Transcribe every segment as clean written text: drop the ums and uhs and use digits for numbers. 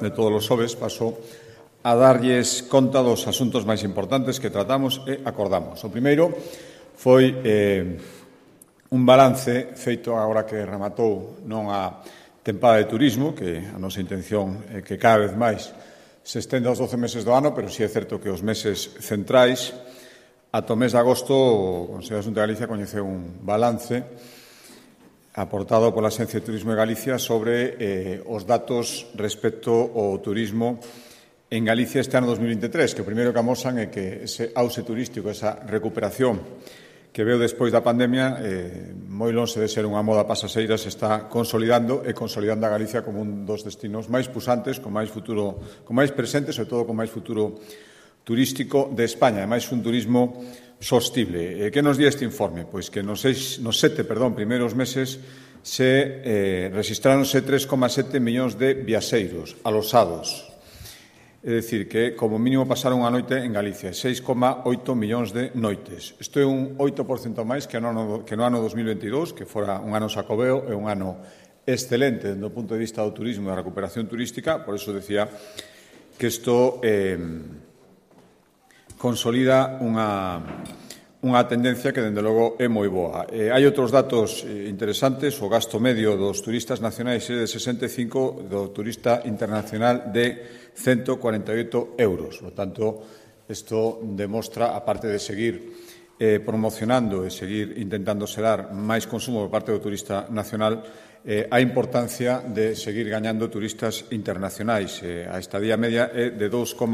de todos os xoves, paso a darlles conta dos asuntos máis importantes que tratamos e acordamos. O primeiro foi un balance feito agora que rematou non a tempada de turismo, que a nosa intención é que cada vez máis se estende aos 12 meses do ano, pero si é certo que os meses centrais, ata o mes de agosto, o Consello da Xunta de Galicia coñeceu un balance aportado pola Axencia de Turismo de Galicia sobre os datos respecto ao turismo en Galicia este ano 2023, que o primeiro que amosan é que ese auxe turístico, esa recuperación que veo despois da pandemia, moi lonxe de ser unha moda pasaseira, se está consolidando e consolidando a Galicia como un dos destinos máis puxantes, con máis futuro, con máis presente, sobre todo con máis futuro turístico de España, e máis un turismo sostible. Que nos di este informe? Pois que nos sete primeiros meses se rexistráronse 3,7 millóns de viaxeiros alosados. É dicir, que como mínimo pasaron unha noite en Galicia, 6,8 millóns de noites. Isto é un 8% máis que no ano 2022, que fora un ano sacobeo e un ano excelente do punto de vista do turismo e da recuperación turística. Por iso decía que isto consolida unha tendencia que, dende logo, é moi boa. Hai outros datos interesantes. O gasto medio dos turistas nacionais é de 65, do turista internacional de 148 euros. Por tanto, isto demostra, aparte de seguir promocionando e seguir intentando xerar máis consumo por parte do turista nacional, a importancia de seguir gañando turistas internacionais. A estadía media é de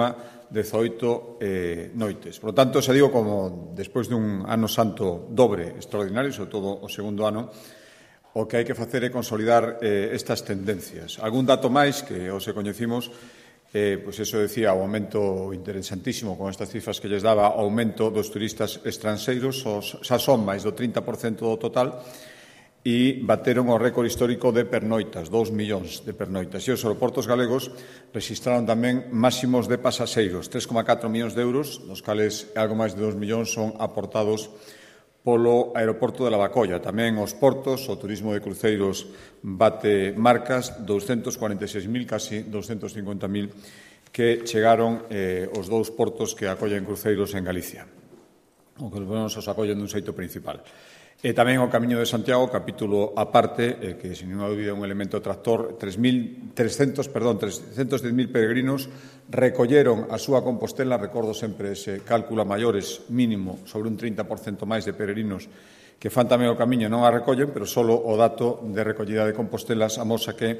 2,18 noites. Por tanto, se digo, como despois dun ano santo dobre extraordinario, sobre todo o segundo ano, o que hai que facer é consolidar estas tendencias. Algún dato máis que hoxe coñecimos, pois eso decía, o aumento interesantísimo con estas cifras que lles daba, o aumento dos turistas estranxeiros, xa son máis do 30% do total, e bateron o récord histórico de pernoitas, 2 millóns de pernoitas. E os aeroportos galegos registraron tamén máximos de pasaxeiros, 3,4 millóns de euros, dos cales algo máis de 2 millóns son aportados polo aeroporto de Lavacolla. Tamén os portos, o turismo de cruceiros bate marcas, 246.000, casi 250.000, que chegaron os dous portos que acollen cruceiros en Galicia, o que os acollen dun xeito principal. E tamén o Camiño de Santiago, capítulo aparte, que, sin ninguna dúbida, é un elemento tractor. 310.000 peregrinos recolleron a súa Compostela. Recordo sempre ese cálculo a maiores mínimo, sobre un 30% máis de peregrinos que fan tamén o Camiño non a recollen, pero só o dato de recollida de Compostelas amosa que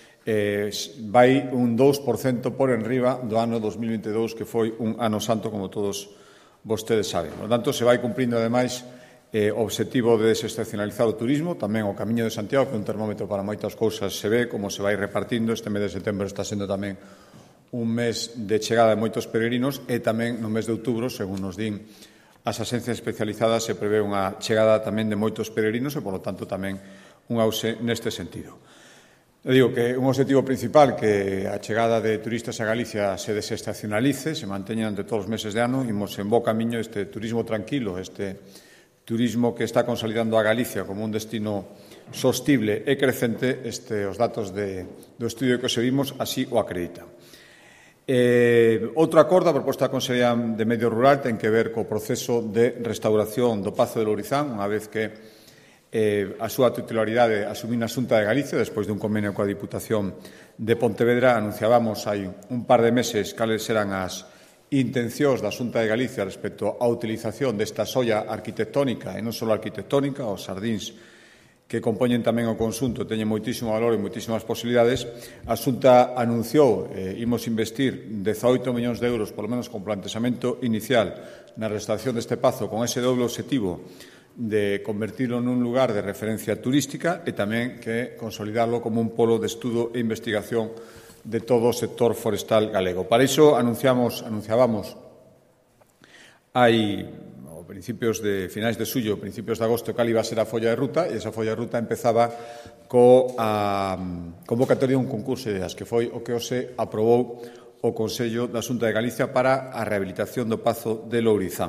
vai un 2% por enriba do ano 2022, que foi un ano santo, como todos vostedes saben. Por tanto, se vai cumprindo, ademais, o obxectivo de desestacionalizar o turismo. Tamén o Camiño de Santiago, que é un termómetro para moitas cousas, se ve como se vai repartindo. Este mes de setembro está sendo tamén un mes de chegada de moitos peregrinos, e tamén no mes de outubro, según nos din as axencias especializadas, se prevé unha chegada tamén de moitos peregrinos e, polo tanto, tamén un auxe neste sentido. Eu digo que un obxectivo principal, que a chegada de turistas a Galicia se desestacionalice, se manteña durante todos os meses de ano. Imos en bo camiño. Este turismo tranquilo, este turismo que está consolidando a Galicia como un destino sostible e crecente, os datos do estudio que vimos así o acreditan. Outro acordo, a proposta da Consellería de Medio Rural, ten que ver co proceso de restauración do Pazo de Lourizán, unha vez que a súa titularidade asumiu na Xunta de Galicia, despois dun convenio coa Diputación de Pontevedra. Anunciábamos hai un par de meses cales eran as intencións da Xunta de Galicia respecto á utilización desta xoia arquitectónica, e non só arquitectónica, os xardíns que compoñen tamén o conxunto teñen moitísimo valor e moitísimas posibilidades. A Xunta anunciou imos investir 18 millóns de euros, polo menos con plantexamento inicial, na restauración deste pazo, con ese doble obxectivo de convertirlo nun lugar de referencia turística e tamén que consolidarlo como un polo de estudo e investigación de todo o sector forestal galego. Para iso anunciábamos hai finais de xullo, principios de agosto, cal iba a ser a folla de ruta, e esa folla de ruta empezaba coa convocatoria dun concurso de ideas, que foi o que hoxe aprobou o Consello da Xunta de Galicia para a rehabilitación do Pazo de Lourizán.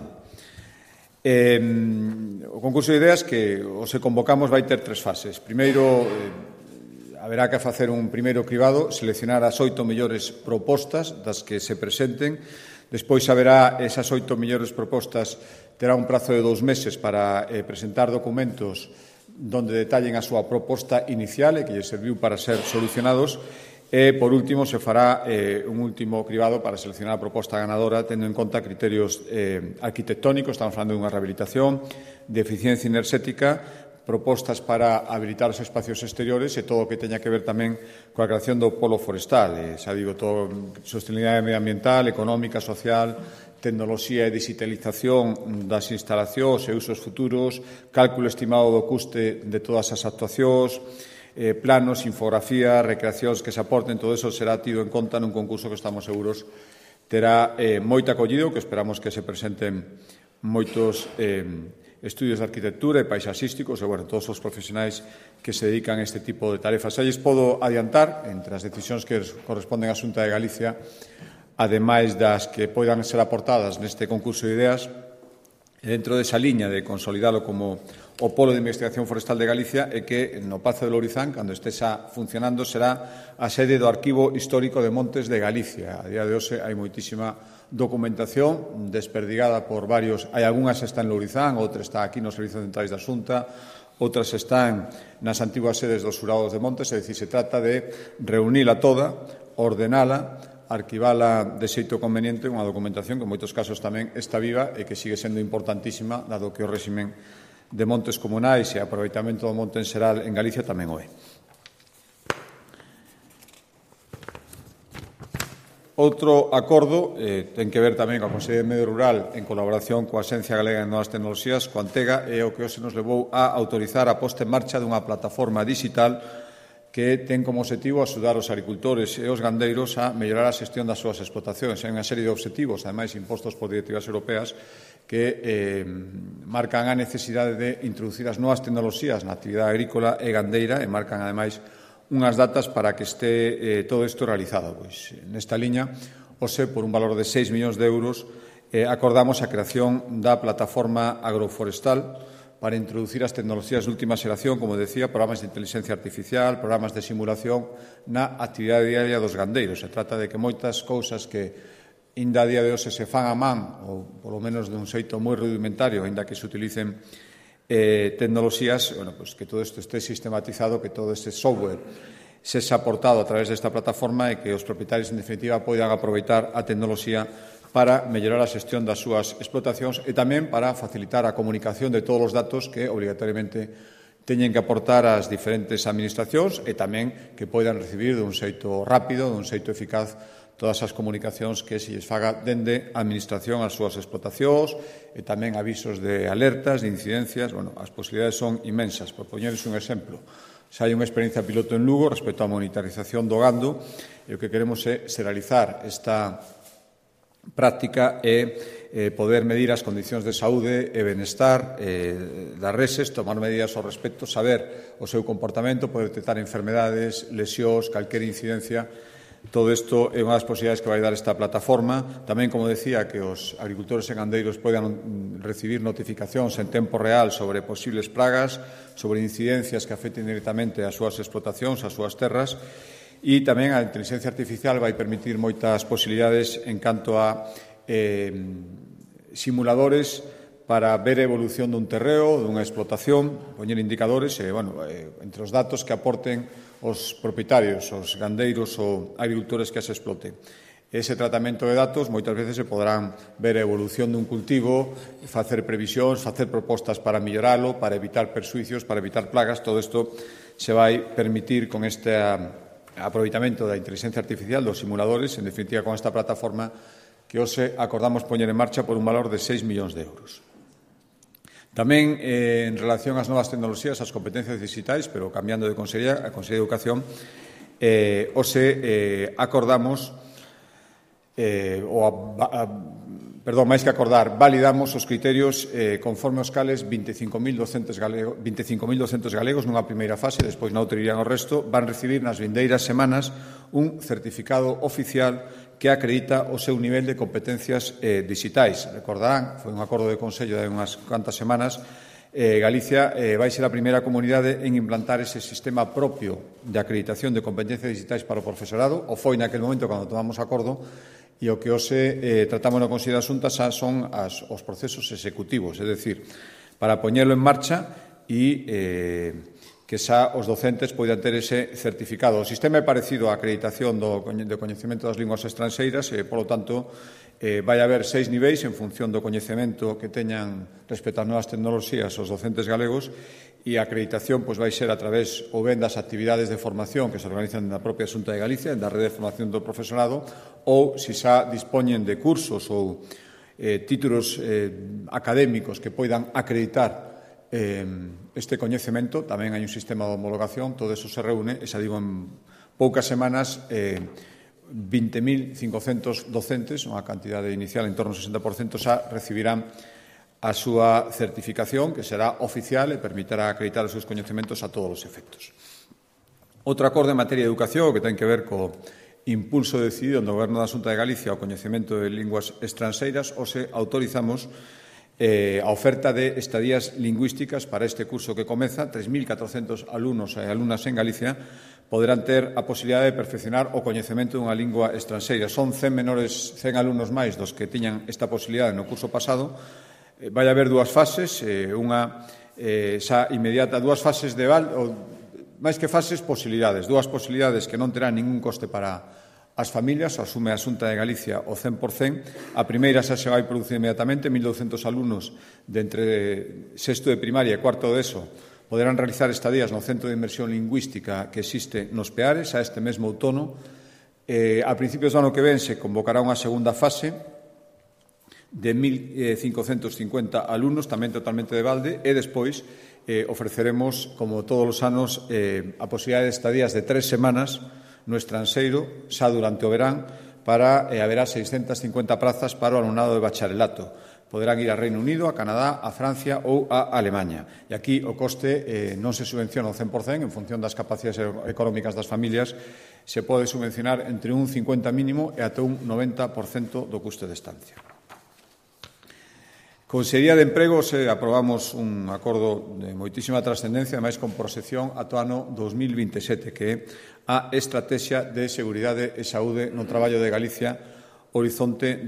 O concurso de ideas que hoxe convocamos vai ter 3 fases. Primeiro, a haberá que facer un primeiro cribado, seleccionar as 8 mellores propostas das que se presenten. Despois haberá esas 8 mellores propostas, terá un prazo de 2 meses para presentar documentos donde detallen a súa proposta inicial e que lle serviu para ser solucionados. E, por último, se fará un último cribado para seleccionar a proposta ganadora, tendo en conta criterios arquitectónicos, estamos falando dunha rehabilitación, de eficiencia enerxética, propostas para habilitar os espacios exteriores e todo o que teña que ver tamén coa creación do polo forestal. Xa digo, todo sostenibilidade medioambiental, económica, social, tecnoloxía e digitalización das instalacións e usos futuros, cálculo estimado do custe de todas as actuacións, planos, infografía, recreacións que se aporten, todo eso será tido en conta nun concurso que estamos seguros terá moito acollido, que esperamos que se presenten moitos estudios de arquitectura e paisaxísticos e, todos os profesionais que se dedican a este tipo de tarefas. Xa lles podo adiantar, entre as decisións que corresponden á Xunta de Galicia, ademais das que poidan ser aportadas neste concurso de ideas, dentro desa liña de consolidalo como o Polo de Investigación Forestal de Galicia é que no Pazo de Lourizán, cando estexa funcionando, será a sede do Arquivo Histórico de Montes de Galicia. A día de hoxe hai moitísima documentación desperdigada por varios. Hai algunhas que están en Lourizán, outras está aquí nos Servizos Centrais da Xunta, outras están nas antiguas sedes dos Xurados de Montes, é dicir, se trata de reunila toda, ordenala, arquivala de xeito conveniente, unha documentación que en moitos casos tamén está viva e que sigue sendo importantísima, dado que o réximen de montes comunais e aproveitamento do monte en xeral en Galicia tamén o é. Outro acordo ten que ver tamén coa Consellería de Medio Rural en colaboración coa Axencia Galega de Novas Tecnoloxías, coa Antega, é o que hoxe nos levou a autorizar a posta en marcha dunha plataforma digital que ten como objetivo axudar os agricultores e os gandeiros a mellorar a xestión das súas explotacións. Hai unha serie de obxectivos, ademais impostos por directivas europeas, que marcan a necesidade de introducir as novas tecnoloxías na actividade agrícola e gandeira e marcan, ademais, unhas datas para que este todo isto realizado. Pois, nesta liña, hoxe, por un valor de 6 millóns de euros, acordamos a creación da plataforma agroforestal para introducir as tecnoloxías de última xeración, como decía, programas de inteligencia artificial, programas de simulación na actividade diaria dos gandeiros. Se trata de que moitas cousas que inda a día de hoxe se fan a man, ou polo menos dun xeito moi rudimentario, inda que se utilicen tecnoloxías, que todo isto este sistematizado, que todo este software se xa aportado a través desta plataforma e que os propietarios, en definitiva, poidan aproveitar a tecnoloxía para mellorar a xestión das súas explotacións e tamén para facilitar a comunicación de todos os datos que obrigatoriamente teñen que aportar as diferentes administracións e tamén que poidan recibir dun xeito rápido, dun xeito eficaz, todas as comunicacións que se lles faga dende a administración ás súas explotacións e tamén avisos de alertas, de incidencias. As posibilidades son inmensas. Por poñeres un exemplo, xa hai unha experiencia piloto en Lugo respecto á monitorización do gando e o que queremos é serializar esta práctica e poder medir as condicións de saúde e benestar das reses, tomar medidas ao respecto, saber o seu comportamento, poder detectar enfermedades, lesións, calquera incidencia. Todo isto é unha das posibilidades que vai dar esta plataforma. Tamén, como decía, que os agricultores e gandeiros poidan recibir notificacións en tempo real sobre posibles plagas, sobre incidencias que afecten directamente as súas explotacións, as súas terras. E tamén a inteligencia artificial vai permitir moitas posibilidades en canto a simuladores para ver a evolución dun terreo, dunha explotación, poñer indicadores e, entre os datos que aporten os propietarios, os gandeiros ou agricultores que as exploten. Ese tratamento de datos moitas veces se poderán ver a evolución dun cultivo, facer previsións, facer propostas para melloralo, para evitar persuicios, para evitar plagas. Todo isto se vai permitir con este aproveitamento da inteligencia artificial, dos simuladores, en definitiva con esta plataforma que hoxe acordamos poñer en marcha por un valor de 6 millóns de euros. Tamén, en relación ás novas tecnoloxías, ás competencias digitais, pero cambiando de Consellería, a Consellería de Educación, hoxe acordamos, máis que acordar, validamos os criterios conforme aos cales 25.000 docentes galegos nunha primeira fase, despois na outra irían o resto, van recibir nas vindeiras semanas un certificado oficial que acredita o seu nivel de competencias digitais. Recordarán, foi un acordo de Consello de unhas cuantas semanas, Galicia vai ser a primeira comunidade en implantar ese sistema propio de acreditación de competencias digitais para o profesorado. O foi naquele momento cando tomamos acordo e o que hoxe tratamos no Consello de Asuntas son os procesos executivos, é dicir, para poñelo en marcha e que xa os docentes poidan ter ese certificado. O sistema é parecido á acreditación do coñecemento das linguas estranxeiras e, polo tanto, vai haber 6 niveis en función do coñecemento que teñan respecto ás novas tecnoloxías os docentes galegos e a acreditación vai ser a través ou ben das actividades de formación que se organizan na propia Xunta de Galicia, da rede de formación do profesorado, ou se xa dispoñen de cursos ou títulos académicos que poidan acreditar este coñecemento. Tamén hai un sistema de homologación, todo eso se reúne e xa digo en poucas semanas 20.500 docentes, unha cantidade inicial en torno ao 60%, xa recibirán a súa certificación, que será oficial e permitirá acreditar os seus coñecementos a todos os efectos. Outro acordo en materia de educación que ten que ver co impulso decidido no Goberno da Xunta de Galicia ao coñecemento de linguas estranxeiras, hoxe autorizamos a oferta de estadías lingüísticas para este curso que comeza. 3.400 alumnos e alumnas en Galicia poderán ter a posibilidade de perfeccionar o coñecemento dunha lingua estranxeira. Son 100 alumnos máis dos que tiñan esta posibilidade no curso pasado. Vai haber dúas fases, unha xa inmediata, dúas fases de máis que fases, posibilidades. Dúas posibilidades que non terán ningún coste para as familias, asume a Xunta de Galicia o 100%. A primeira xa se vai producir inmediatamente, 1.200 alumnos de entre sexto de primaria e cuarto de ESO poderán realizar estadías no Centro de Inmersión Lingüística que existe nos Peares a este mesmo outono. A principios do ano que ven se convocará unha segunda fase de 1.550 alumnos, tamén totalmente de balde, e despois ofreceremos, como todos os anos, a posibilidade de estadías de 3 semanas no estranxeiro, xa durante o verán, para haberá 650 prazas para o alumnado de bacharelato. Poderán ir a Reino Unido, a Canadá, a Francia ou a Alemanha. E aquí o coste non se subvenciona ao 100%, en función das capacidades económicas das familias, se pode subvencionar entre un 50% mínimo e ata un 90% do custe de estancia. Consellería de Emprego aprobamos un acordo de moitísima trascendencia, máis con proxección ata o ano 2027, que é a Estrategia de Seguridade e Saúde no Traballo de Galicia Horizonte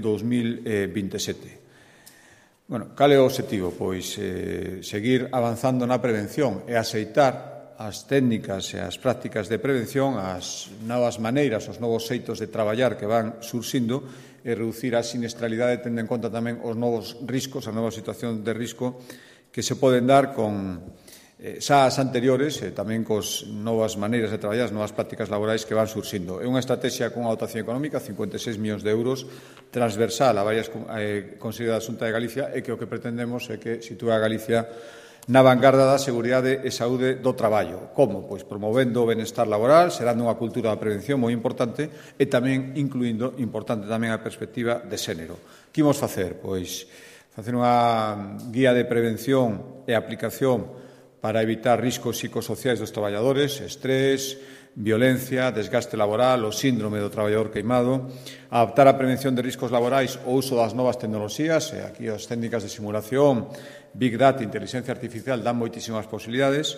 2027. Cal é o obxectivo? Pois seguir avanzando na prevención e aceitar as técnicas e as prácticas de prevención, as novas maneiras, os novos xeitos de traballar que van surxindo e reducir a siniestralidade, tendo en conta tamén os novos riscos, a nova situación de risco que se poden dar con xa as anteriores e tamén cos novas maneiras de traballar, as novas prácticas laborais que van surxindo. É unha estrategia con unha dotación económica, 56 millóns de euros, transversal a varias consellerías da Xunta de Galicia e que o que pretendemos é que sitúe a Galicia na vanguarda da seguridade e saúde do traballo. Como? Pois promovendo o benestar laboral, xerando unha cultura da prevención moi importante e tamén incluindo, importante tamén, a perspectiva de xénero. Que imos facer? Pois facer unha guía de prevención e aplicación para evitar riscos psicosociais dos traballadores, estrés, violencia, desgaste laboral, o síndrome do traballador queimado, adaptar a prevención de riscos laborais o uso das novas tecnoloxías, e aquí as técnicas de simulación, Big Data, inteligencia artificial, dan moitísimas posibilidades,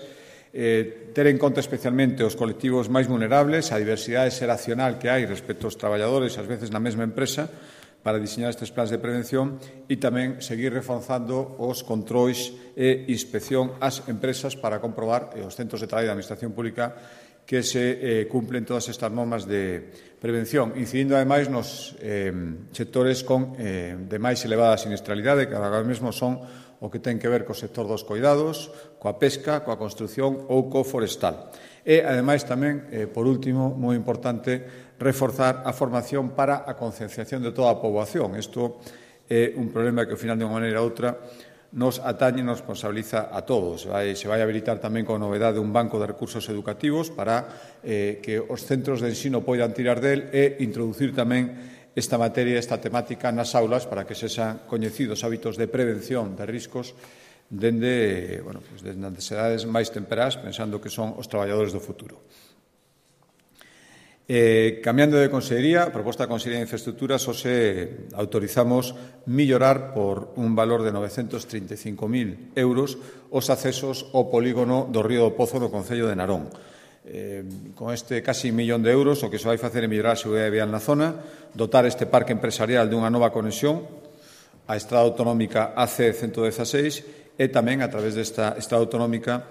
ter en conta especialmente os colectivos máis vulnerables, a diversidade xeracional que hai respecto aos traballadores, ás veces na mesma empresa, para diseñar estes plans de prevención e tamén seguir reforzando os controis e inspección ás empresas para comprobar os centros de traballo da Administración Pública que se cumplen todas estas normas de prevención, incidindo ademais nos sectores con de máis elevada siniestralidade, que agora mesmo son o que ten que ver co sector dos coidados, coa pesca, coa construción ou co forestal. E, ademais, tamén, por último, moi importante, reforzar a formación para a concienciación de toda a poboación. Isto é un problema que, ao final, de unha maneira ou outra, nos atañe e nos responsabiliza a todos. Se vai habilitar tamén con novedade un banco de recursos educativos para que os centros de ensino poidan tirar del e introducir tamén esta materia, esta temática nas aulas para que sexan coñecidos hábitos de prevención de riscos dende as edades máis temperás, pensando que son os traballadores do futuro. Cambiando de consellería, a proposta da Consellería de Infraestructuras, hoxe autorizamos mellorar por un valor de 935.000 euros os accesos ao polígono do Río do Pozo no concello de Narón. Con este casi 1 millón de euros, o que se vai facer é mellorar a seguridade vial na zona, dotar este parque empresarial dunha nova conexión a Estrada Autonómica AC-116 e tamén, a través desta Estrada Autonómica,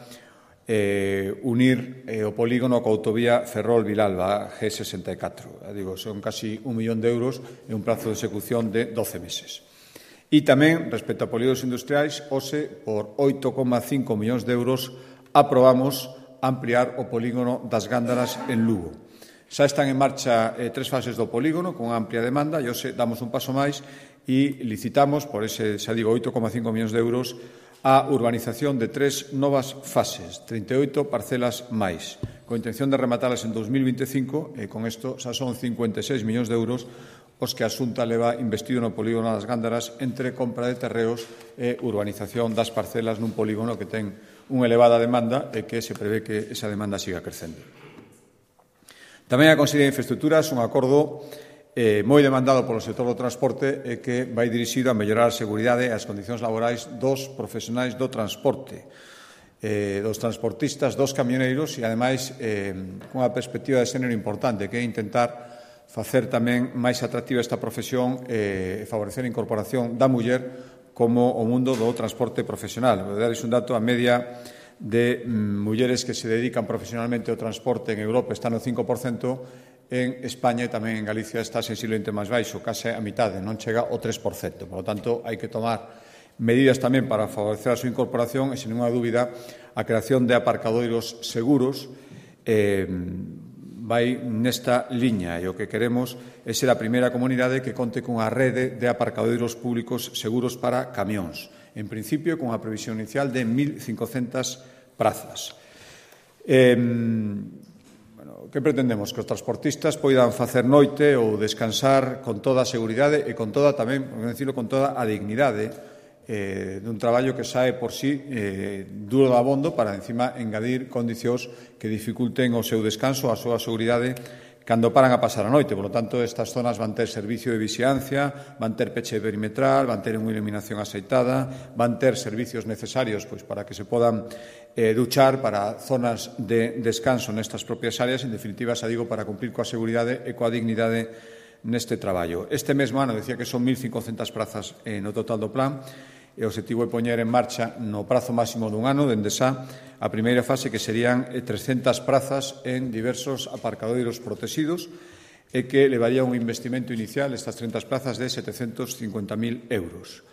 unir o polígono coa autovía Ferrol-Vilalba, G64. Digo, son casi 1 millón de euros e un prazo de execución de 12 meses. E tamén, respecto a polígonos industriais, hoxe, por 8,5 millóns de euros, aprobamos ampliar o polígono das Gándaras en Lugo. Xa están en marcha 3 fases do polígono con amplia demanda e hoxe damos un paso máis e licitamos por ese, xa digo, 8,5 millóns de euros a urbanización de 3 novas fases, 38 parcelas máis, con intención de rematalas en 2025 e con isto xa son 56 millóns de euros os que a Xunta leva investido no polígono das Gándaras entre compra de terreos e urbanización das parcelas nun polígono que ten unha elevada demanda e que se prevé que esa demanda siga crecendo. Tamén a Consellería de Infraestructuras, un acordo moi demandado polo sector do transporte e que vai dirixido a mellorar a seguridade e as condicións laborais dos profesionais do transporte, dos transportistas, dos camioneiros e, ademais, cunha perspectiva de xénero importante, que é intentar facer tamén máis atractiva esta profesión e favorecer a incorporación da muller como o mundo do transporte profesional. Vou darles un dato, a media de mulleres que se dedican profesionalmente ao transporte en Europa está no 5%, en España e tamén en Galicia está sensiblemente máis baixo, case a mitade, non chega ao 3%. Por lo tanto, hai que tomar medidas tamén para favorecer a súa incorporación e, sen ninguna dúbida, a creación de aparcadoiros seguros vai nesta liña e o que queremos é ser a primeira comunidade que conte cunha rede de aparcadoiros públicos seguros para camións. En principio, con a previsión inicial de 1.500 prazas. Que pretendemos? Que os transportistas poidan facer noite ou descansar con toda a seguridade e con toda tamén, por decirlo, con toda a dignidade dun traballo que sae por sí duro de abondo para, encima, engadir condicións que dificulten o seu descanso, a súa seguridade, cando paran a pasar a noite. Por lo tanto, estas zonas van ter servicio de vixiancia, van ter peche perimetral, van ter unha iluminación axeitada, van ter servicios necesarios para que se podan duchar para zonas de descanso nestas propias áreas, en definitiva, xa digo, para cumplir coa seguridade e coa dignidade neste traballo. Este mesmo ano, decía que son 1.500 prazas no total do plan, e o objetivo é poñer en marcha no prazo máximo dun ano, dende xa, a primeira fase, que serían 300 prazas en diversos aparcadoiros protegidos e que levaría un investimento inicial, estas 30 plazas, de 750.000 euros.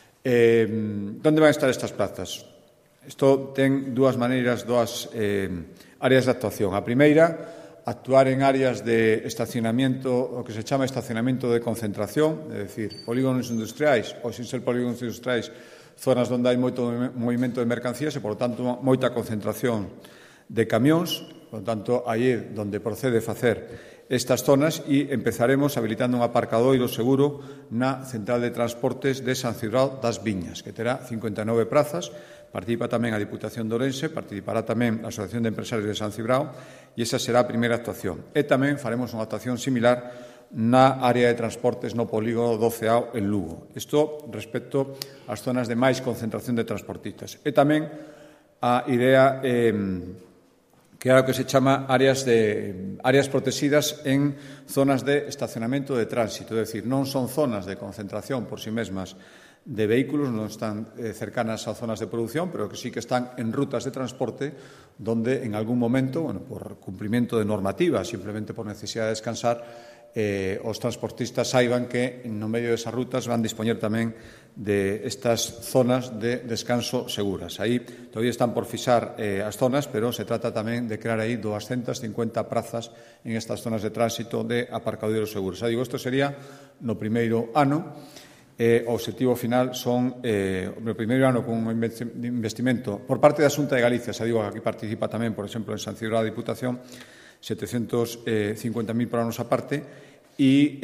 Onde van estar estas plazas? Isto ten dúas maneiras, dúas áreas de actuación. A primeira, actuar en áreas de estacionamiento, o que se chama estacionamento de concentración, é dicir, polígonos industriais ou, sin ser polígonos industriais, zonas onde hai moito movimento de mercancías e, por tanto, moita concentración de camións. Por tanto, aí é onde procede facer estas zonas e empezaremos habilitando un aparcadoiro seguro na central de transportes de San Cibrao das Viñas, que terá 59 prazas. Participa tamén a Diputación de Ourense, participará tamén a Asociación de Empresarios de San Cibrao e esa será a primeira actuación. E tamén faremos unha actuación similar na área de transportes no polígono do Ceao en Lugo. Isto respecto ás zonas de máis concentración de transportistas. E tamén a idea que é o que se chama áreas protegidas en zonas de estacionamento de tránsito, é dicir, non son zonas de concentración por sí mesmas de vehículos, non están cercanas a zonas de produción, pero que sí que están en rutas de transporte donde en algún momento, por cumplimiento de normativa, simplemente por necesidade de descansar, os transportistas saiban que no medio desas rutas van dispoñer tamén de estas zonas de descanso seguras. Aí todavía están por fixar as zonas, pero se trata tamén de crear aí 250 prazas en estas zonas de tránsito de aparcadoiros seguros. Xa digo, isto sería no primeiro ano. O objetivo final son o primeiro ano con un investimento por parte da Xunta de Galicia, xa digo, aquí participa tamén, por exemplo, en San Cibrao da Diputación, 750.000 para a nosa parte e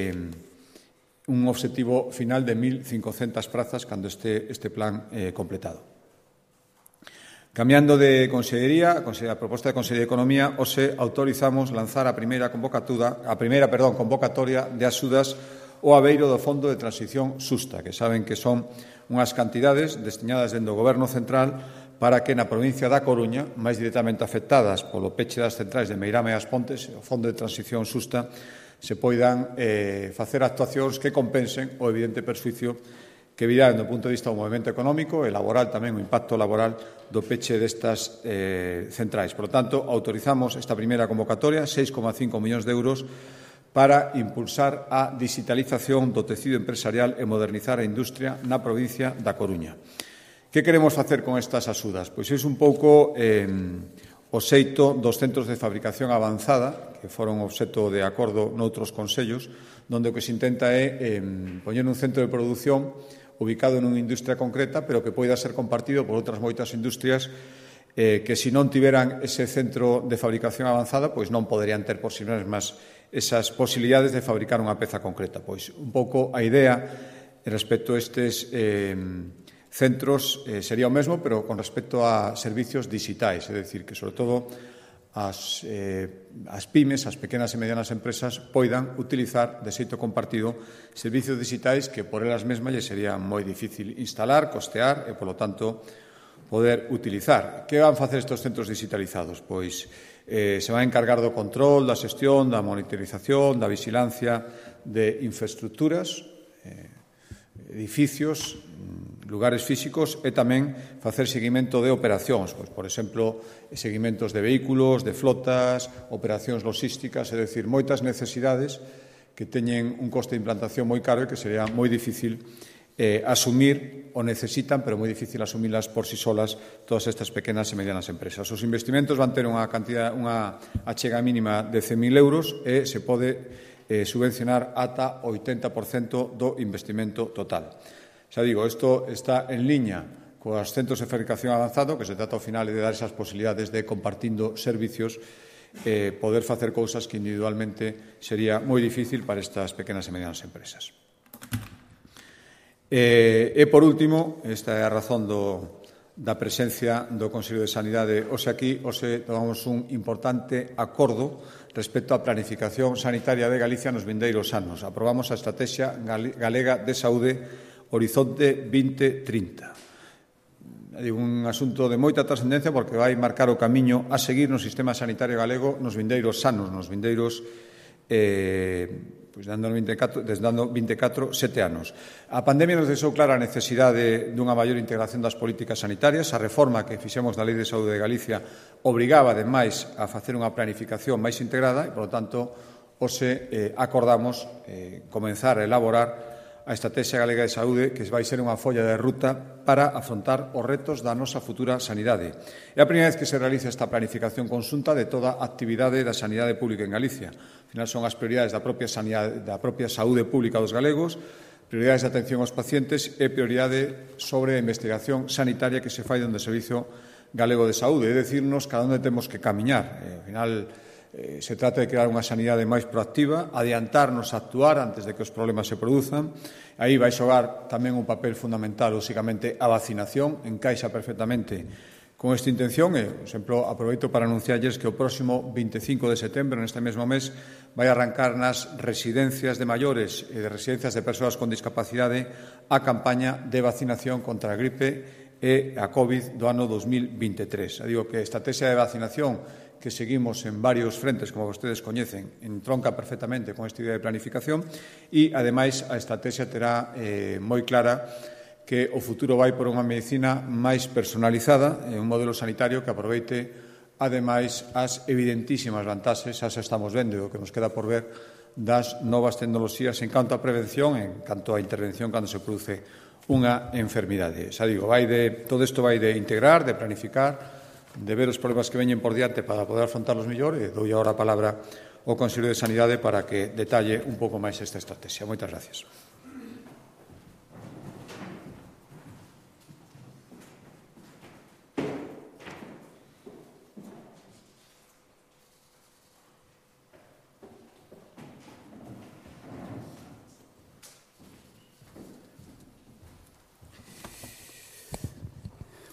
un objetivo final de 1.500 prazas cando este plan completado. Cambiando de consellería, a proposta de Consellería de Economía, hoxe autorizamos lanzar a primeira convocatoria de axudas ao abeiro do Fondo de Transición Xusta, que saben que son unhas cantidades destinadas dentro do Goberno Central para que na provincia da Coruña, máis directamente afectadas polo peche das centrais de Meirama e As Pontes, o Fondo de Transición Xusta, se poidan facer actuacións que compensen o evidente perxuicio que virá do punto de vista do movimento económico e laboral tamén, o impacto laboral do peche destas centrais. Por lo tanto, autorizamos esta primeira convocatoria, 6,5 millóns de euros, para impulsar a digitalización do tecido empresarial e modernizar a industria na provincia da Coruña. Que queremos facer con estas axudas? Pois é un pouco o xeito dos centros de fabricación avanzada, que foron obxecto de acordo noutros consellos, onde o que se intenta é poñer un centro de produción ubicado nunha industria concreta, pero que poida ser compartido por outras moitas industrias que, se non tiveran ese centro de fabricación avanzada, pois non poderían ter por si mesmas esas posibilidades de fabricar unha peza concreta. Pois un pouco a idea respecto a estes centros sería o mesmo, pero con respecto a servicios digitais, é dicir, que, sobre todo, as pymes, as pequenas e medianas empresas, poidan utilizar de xeito compartido servicios digitais que por elas mesmas lle sería moi difícil instalar, costear e, polo tanto, poder utilizar. Que van facer estes centros digitalizados? Pois se van encargar do control, da xestión, da monitorización, da vigilancia de infraestructuras, edificios, lugares físicos e tamén facer seguimento de operacións, pois, por exemplo, seguimentos de vehículos, de flotas, operacións logísticas, é dicir, moitas necesidades que teñen un coste de implantación moi caro e que sería moi difícil asumir, o necesitan, pero moi difícil asumilas por si solas todas estas pequenas e medianas empresas. Os investimentos van ter unha achega mínima de 100.000 euros e se pode subvencionar ata o 80% do investimento total. Xa digo, isto está en liña coas centros de fabricación avanzado, que se trata ao final de dar esas posibilidades de, compartindo servicios, poder facer cousas que individualmente sería moi difícil para estas pequenas e medianas empresas. E, por último, esta é a razón da presencia do Consello de Sanidade hoxe aquí. Hoxe tomamos un importante acordo respecto á planificación sanitaria de Galicia nos vindeiros anos. Aprobamos a Estrategia Galega de Saúde Horizonte 2030. É un asunto de moita trascendencia porque vai marcar o camiño a seguir no sistema sanitario galego nos vindeiros anos, nos vindeiros desde ano 24, 7 anos. A pandemia nos deixou clara a necesidade dunha maior integración das políticas sanitarias. A reforma que fixemos da Lei de Saúde de Galicia obrigaba, ademais, a facer unha planificación máis integrada e, por lo tanto, hoxe acordamos comenzar a elaborar a Estrategia Galega de Saúde, que vai ser unha folla de ruta para afrontar os retos da nosa futura sanidade. É a primeira vez que se realiza esta planificación conxunta de toda a actividade da sanidade pública en Galicia. Ao final son as prioridades da propia saúde pública dos galegos, prioridades de atención aos pacientes e prioridade sobre a investigación sanitaria que se fai dentro do Servicio Galego de Saúde. É dicirnos cada onde temos que camiñar. Ao final, se trata de crear unha sanidade máis proactiva, adiantarnos a actuar antes de que os problemas se produzan. Aí vai xogar tamén un papel fundamental, lóxicamente, a vacinación, encaixa perfectamente con esta intención. E, por exemplo, aproveito para anunciarles que o próximo 25 de setembro, neste mesmo mes, vai arrancar nas residencias de maiores e de residencias de persoas con discapacidade a campaña de vacinación contra a gripe e a COVID do ano 2023. Digo que a estrategia de vacinación que seguimos en varios frentes, como vostedes coñecen, entronca perfectamente con esta idea de planificación e, ademais, a estrategia terá moi clara que o futuro vai por unha medicina máis personalizada, un modelo sanitario que aproveite, ademais, as evidentísimas vantaxes, xa estamos vendo o que nos queda por ver, das novas tecnoloxías en canto a prevención, en canto a intervención cando se produce unha enfermidade. Xa digo, todo isto vai de integrar, de planificar, de ver os problemas que veñen por diante para poder afrontarlos mellor, e dou agora a palabra ao Consello de Sanidade para que detalle un pouco máis esta estrategia. Moitas gracias.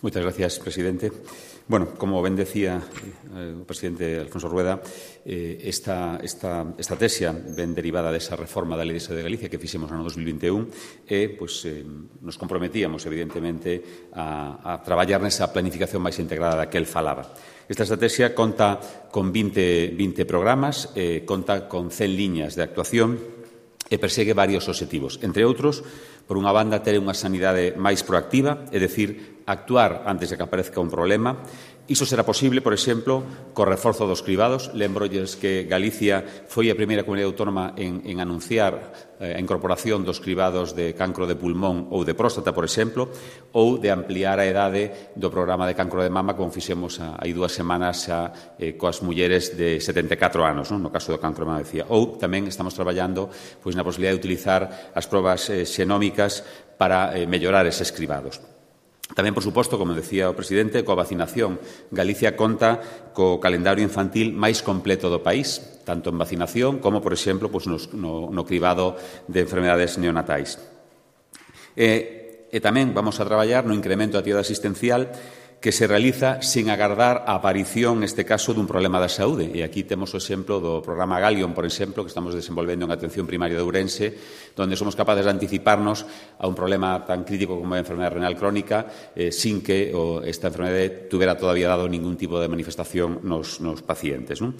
Moitas gracias, presidente. Bueno, como ben decía o presidente Alfonso Rueda, esta estrategia ben derivada desa reforma da Lei de Saúde de Galicia que fixemos no ano 2021 nos comprometíamos, evidentemente, a traballar nesa planificación máis integrada da que el falaba. Esta estrategia conta con 20 programas, conta con 100 liñas de actuación e persegue varios obxectivos. Entre outros, por unha banda, ter unha sanidade máis proactiva, é dicir, actuar antes de que aparezca un problema. Iso será posible, por exemplo, co reforzo dos cribados. Lembrolles que Galicia foi a primeira comunidade autónoma en anunciar a incorporación dos cribados de cancro de pulmón ou de próstata, por exemplo, ou de ampliar a edade do programa de cancro de mama, como fixemos hai 2 semanas xa coas mulleres de 74 anos, no caso do cancro de mama, decía. Ou tamén estamos traballando na posibilidade de utilizar as probas xenómicas para mellorar eses cribados. Tamén, por suposto, como decía o presidente, coa vacinación. Galicia conta co calendario infantil máis completo do país, tanto en vacinación como, por exemplo, no cribado de enfermedades neonatais. E tamén vamos a traballar no incremento da actividade asistencial que se realiza sin agardar a aparición, neste caso, dun problema da saúde. E aquí temos o exemplo do programa Gallion, por exemplo, que estamos desenvolvendo en atención primaria de Ourense, donde somos capaces de anticiparnos a un problema tan crítico como a enfermedade renal crónica sin que esta enfermedade tuvera todavía dado ningún tipo de manifestación nos pacientes, non?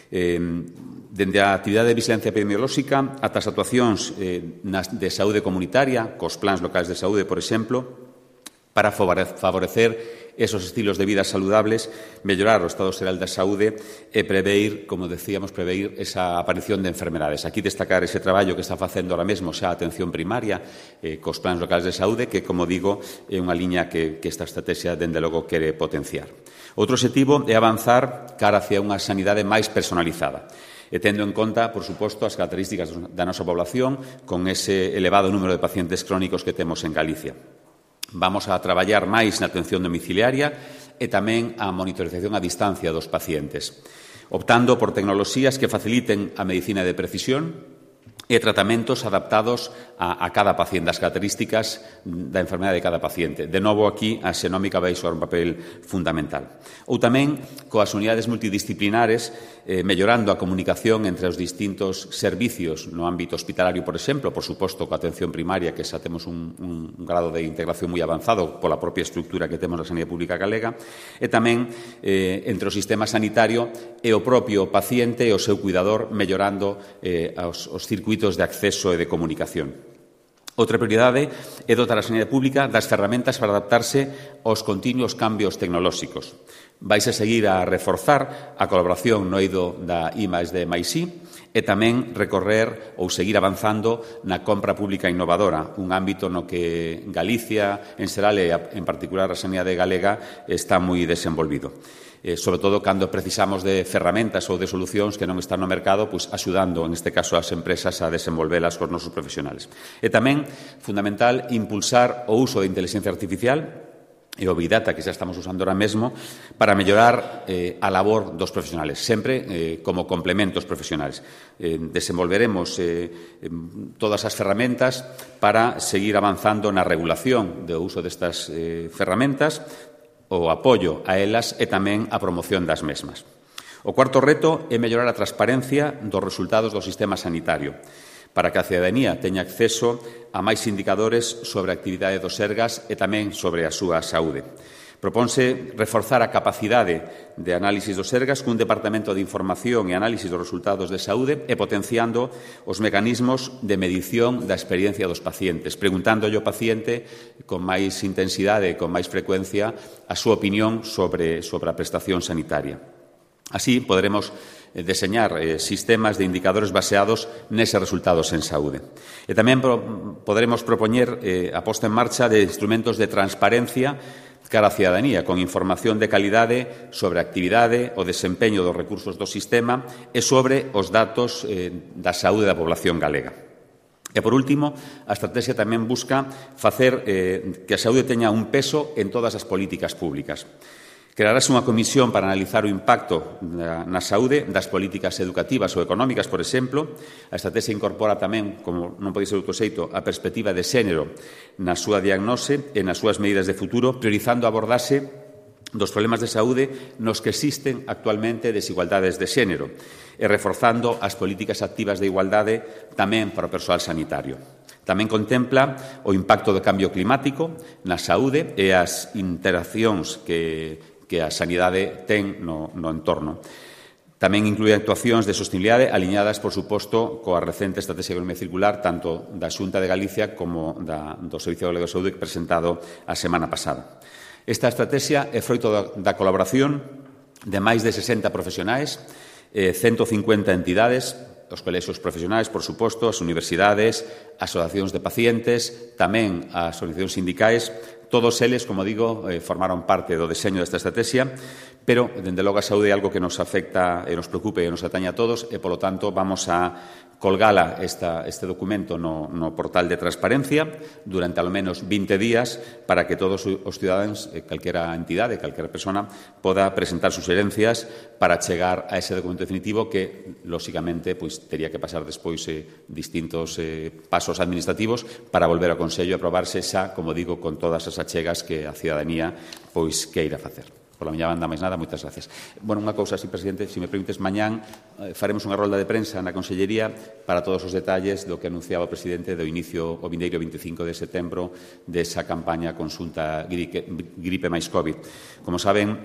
Dende a actividade de vigilancia epidemiolóxica ata as actuacións de saúde comunitaria, cos plans locais de saúde, por exemplo, para favorecer esos estilos de vida saludables, mellorar o estado xeral da saúde e preveir, como decíamos, esa aparición de enfermedades. Aquí destacar ese traballo que está facendo ahora mesmo xa a atención primaria cos plans locais de saúde, que, como digo, é unha liña que esta estrategia, dende logo, quere potenciar. Outro obxectivo é avanzar cara hacia unha sanidade máis personalizada, e tendo en conta, por suposto, as características da nosa población con ese elevado número de pacientes crónicos que temos en Galicia. Vamos a traballar máis na atención domiciliaria e tamén a monitorización a distancia dos pacientes, optando por tecnoloxías que faciliten a medicina de precisión e tratamentos adaptados a cada paciente, as características da enfermedade de cada paciente. De novo, aquí, a xenómica vai xogar un papel fundamental. Ou tamén, coas unidades multidisciplinares, mellorando a comunicación entre os distintos servicios no ámbito hospitalario, por exemplo, por suposto, coa atención primaria, que xa temos un grado de integración moi avanzado pola propia estructura que temos na sanidade pública galega, e tamén entre o sistema sanitario e o propio paciente e o seu cuidador, mellorando os circuitos de acceso e de comunicación. Outra prioridade é dotar a sanidade pública das ferramentas para adaptarse aos continuos cambios tecnolóxicos. Vais a seguir a reforzar a colaboración no eido da I+D+I e tamén recorrer ou seguir avanzando na compra pública innovadora, un ámbito no que Galicia, en xeral e en particular a sanidade galega, está moi desenvolvido. Sobre todo cando precisamos de ferramentas ou de solucións que non están no mercado, pois axudando, en este caso, as empresas a desenvolvelas cos nosos profesionales. E tamén, fundamental, impulsar o uso de inteligencia artificial e o Big Data, que xa estamos usando ahora mesmo, para mellorar a labor dos profesionales, sempre como complementos profesionales. Desenvolveremos todas as ferramentas para seguir avanzando na regulación do uso destas ferramentas, o apoio a elas e tamén a promoción das mesmas. O cuarto reto é mellorar a transparencia dos resultados do sistema sanitario, para que a cidadanía teña acceso a máis indicadores sobre a actividade dos Sergas e tamén sobre a súa saúde. Propónse reforzar a capacidade de análisis dos Sergas cun departamento de información e análisis dos resultados de saúde e potenciando os mecanismos de medición da experiencia dos pacientes, preguntándolle ao paciente con máis intensidade e con máis frecuencia a súa opinión sobre a prestación sanitaria. Así poderemos deseñar sistemas de indicadores baseados neses resultados en saúde. E tamén poderemos propoñer a posta en marcha de instrumentos de transparencia cara á cidadanía, con información de calidade sobre a actividade, o desempeño dos recursos do sistema e sobre os datos da saúde da población galega. E, por último, a estrategia tamén busca facer que a saúde teña un peso en todas as políticas públicas. Crearase unha comisión para analizar o impacto na saúde das políticas educativas ou económicas, por exemplo. A estrategia incorpora tamén, como non pode ser outro xeito, a perspectiva de xénero na súa diagnose e nas súas medidas de futuro, priorizando a abordaxe dos problemas de saúde nos que existen actualmente desigualdades de xénero e reforzando as políticas activas de igualdade tamén para o persoal sanitario. Tamén contempla o impacto do cambio climático na saúde e as interaccións que a sanidade ten no entorno. Tamén inclúe actuacións de sostenibilidade aliñadas, por suposto, coa recente Estrategia de Economía Circular, tanto da Xunta de Galicia como do Servicio Galego de Saúde presentado a semana pasada. Esta estrategia é froito da colaboración de máis de 60 profesionais, 150 entidades, os colexios profesionais, por suposto, as universidades, asociacións de pacientes, tamén as organizacións sindicais. Todos eles, como digo, formaron parte do deseño desta estrategia, pero, dende logo, a saúde é algo que nos afecta e nos preocupa e nos atañe a todos e, polo tanto, vamos a colgala este documento no portal de transparencia durante ao menos 20 días para que todos os cidadáns, calquera entidade, calquera persona, poda presentar suxerencias para chegar a ese documento definitivo que, lóxicamente, tería que pasar despois distintos pasos administrativos para volver ao Consello e aprobarse xa, como digo, con todas as achegas que a cidadanía queira facer. Pola miña banda, máis nada, moitas gracias. Bueno, unha cousa así, presidente, se me permites, mañán faremos unha rolda de prensa na Consellería para todos os detalles do que anunciaba o presidente do inicio o vindeiro 25 de setembro desa campaña consulta gripe máis COVID. Como saben,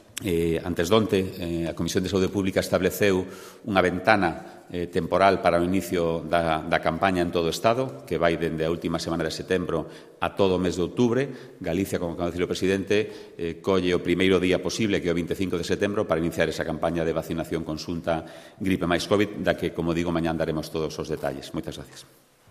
antes donte, a Comisión de Saúde Pública estableceu unha ventana temporal para o inicio da campaña en todo o Estado, que vai dende a última semana de setembro a todo o mes de outubro. Galicia, como acaba de dicir o presidente, colle o primeiro día posible, que é o 25 de setembro, para iniciar esa campaña de vacinación conxunta gripe máis COVID, da que, como digo, mañán daremos todos os detalles. Moitas gracias.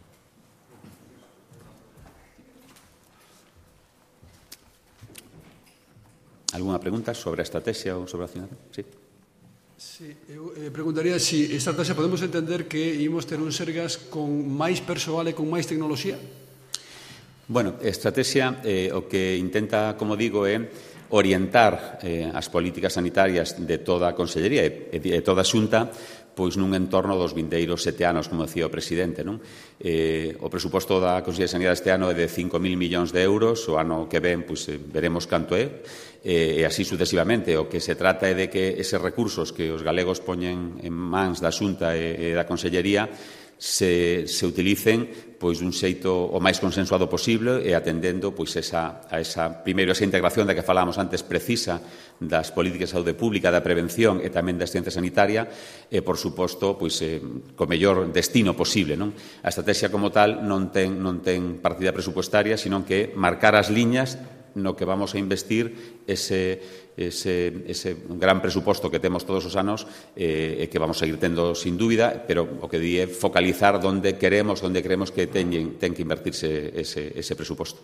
Alguna pregunta sobre a estrategia ou sobre a vacinación? Sí. Sí, eu preguntaría se esta estrategia podemos entender que imos ter un Sergas con máis persoal e con máis tecnoloxía? Bueno, a estrategia o que intenta, como digo, é orientar as políticas sanitarias de toda a Consellería e de toda a Xunta pois nun entorno dos vindeiros 7 anos, como decía o presidente, non? O presuposto da Consellería de Sanidade este ano é de 5.000 millóns de euros, o ano que ven veremos canto é, e así sucesivamente. O que se trata é de que eses recursos que os galegos poñen en mans da Xunta e da Consellería se utilicen dun xeito o máis consensuado posible e atendendo primeiro esa integración da que falábamos antes precisa das políticas de saúde pública, da prevención e tamén da ciencia sanitaria e, por suposto, co mellor destino posible, non? A estrategia como tal non ten partida presupuestaria, sino que marcar as liñas no que vamos a investir ese gran presuposto que temos todos os anos e que vamos a seguir tendo sin dúbida, pero o que di é focalizar onde creemos que ten que invertirse ese presuposto.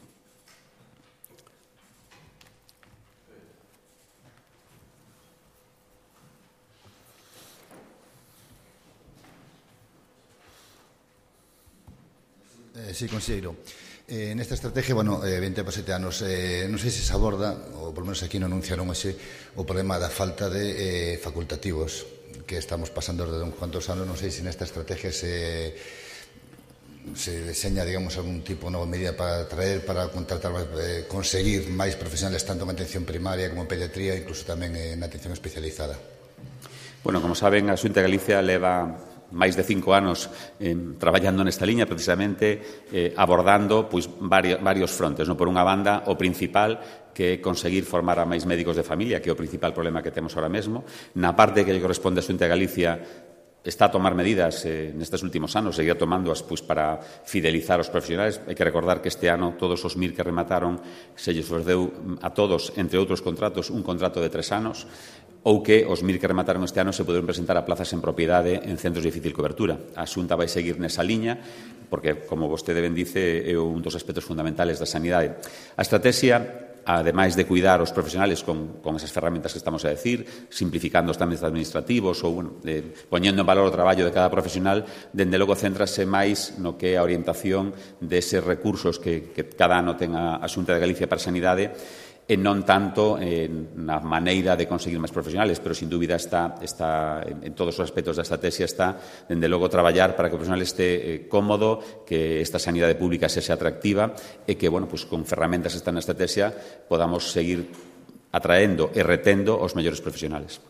Sí, conselleiro. Nesta estrategia, 20 por 7 anos, non sei se se aborda, ou polo menos aquí non anunciaron o problema da falta de facultativos que estamos pasando desde uns cuantos anos. Non sei se nesta estrategia se deseña, digamos, algún tipo de nova medida para contratar, conseguir máis profesionales tanto en atención primaria como en pediatría, incluso tamén na atención especializada. Bueno, como saben, a Xunta de Galicia leva máis de 5 anos traballando nesta liña, precisamente abordando varios frontes. Por unha banda, o principal, que é conseguir formar a máis médicos de familia, que é o principal problema que temos ahora mesmo. Na parte que lle corresponde a Xunta de Galicia, está a tomar medidas nestes últimos anos, seguirá tomándoas para fidelizar os profesionais. Hai que recordar que este ano todos os MIR que remataron se lles deu a todos, entre outros contratos, un contrato de 3 anos, ou que os MIR que remataron este ano se poderon presentar a plazas en propiedade en centros de difícil cobertura. A Xunta vai seguir nesa liña, porque, como vostede ben dice, é un dos aspectos fundamentales da sanidade. A estrategia, ademais de cuidar os profesionales con esas ferramentas que estamos a decir, simplificando os trámites administrativos ou poñendo en valor o traballo de cada profesional, dende logo céntrase máis no que é a orientación deses recursos que cada ano ten a Xunta de Galicia para a sanidade e non tanto na maneira de conseguir máis profesionales, pero sin dúbida está en todos os aspectos da estrategia está, dende logo, traballar para que o profesional este cómodo, que esta sanidade pública sexa atractiva e que, bueno, pues, con ferramentas que están na estrategia podamos seguir atraendo e retendo os mellores profesionales.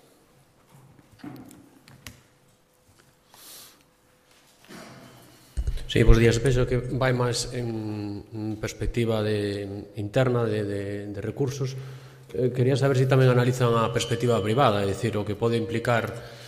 Sí, bos días. Penso que vai máis en perspectiva interna de recursos. Quería saber se tamén analizan a perspectiva privada, é dicir, o que pode implicar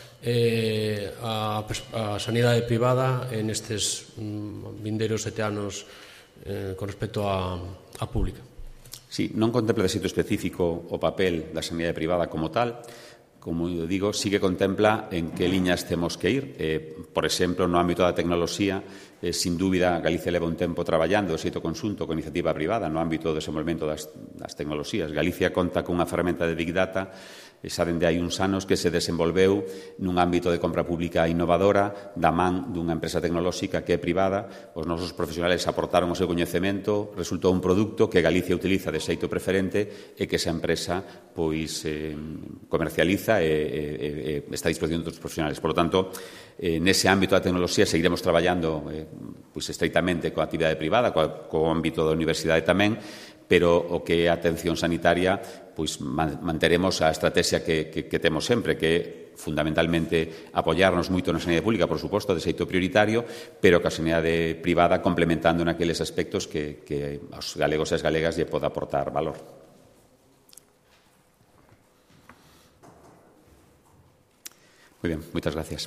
a sanidade privada en estes vindeiros 7 anos con respecto a pública. Sí, non contempla de xeito específico o papel da sanidade privada como tal. Como eu digo, sí que contempla en que liñas temos que ir. Por exemplo, no ámbito da tecnoloxía, sin dúbida, Galicia leva un tempo traballando de xeito conxunto con iniciativa privada no ámbito do desenvolvemento das tecnoloxías. Galicia conta cunha ferramenta de Big Data xa dende hai uns anos que se desenvolveu nun ámbito de compra pública innovadora da man dunha empresa tecnolóxica que é privada. Os nosos profesionales aportaron o seu coñecemento, resultou un produto que Galicia utiliza de xeito preferente e que esa empresa pois comercializa e está a disposición de outros profesionales. Por lo tanto, nese ámbito da tecnoloxía seguiremos traballando pois estreitamente coa actividade privada, co ámbito da universidade tamén, pero o que é a atención sanitaria, pois manteremos a estrategia que temos sempre, que é fundamentalmente apoiarnos moito na sanidade pública, por suposto, de xeito prioritario, pero que a sanidade privada complementando naqueles aspectos que aos galegos e as galegas lle poda aportar valor. Moi ben, moitas gracias.